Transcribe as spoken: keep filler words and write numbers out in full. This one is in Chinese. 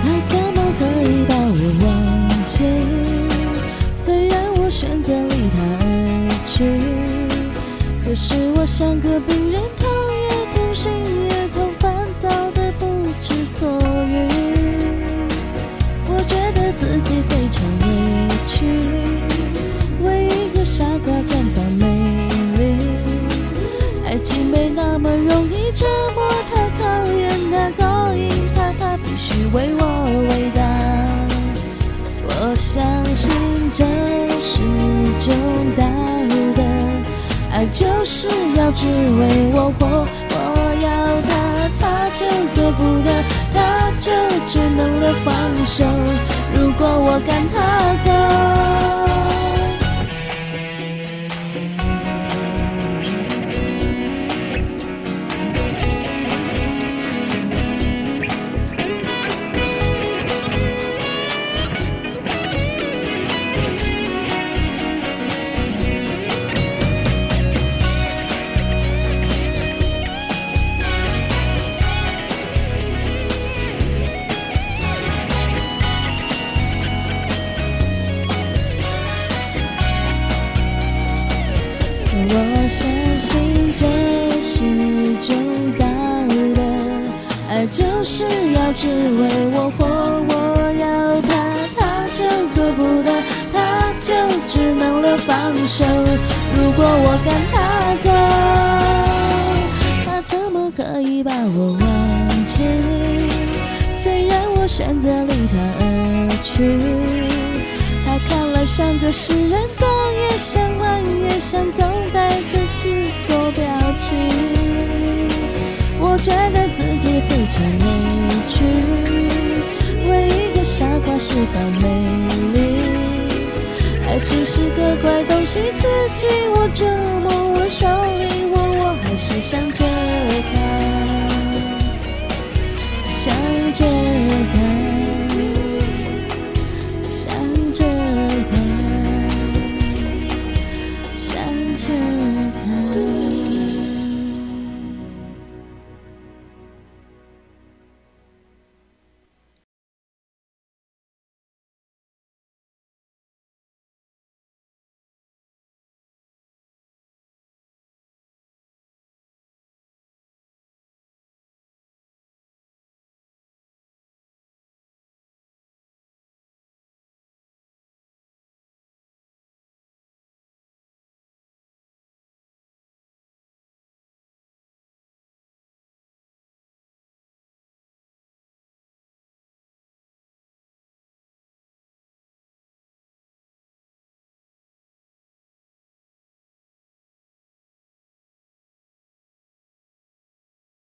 他怎么可以把我忘记？虽然我选择离他而去，可是我像个病人，痛也痛，心也痛，烦躁的不知所云。我觉得自己非常委屈，为一个傻瓜绽放美丽。爱情没那么容易，折磨他，考验他，勾引他，他必须为我伟大。我相信这是种大的爱，就是要只为我活。我要他，他就做不到，他就只能了放手。如果我赶他走，我相信这是种大的爱，就是要只为我活。我要他，他就做不到，他就只能了放手。如果我赶他走，他怎么可以把我忘记？虽然我选择离他而去，他看来像个诗人，走也像，弯也像，总带着思索表情。我觉得自己非常委屈，为一个傻瓜释放美丽。爱情是个怪东西，刺激我，折磨我，手里握我，还是想着他。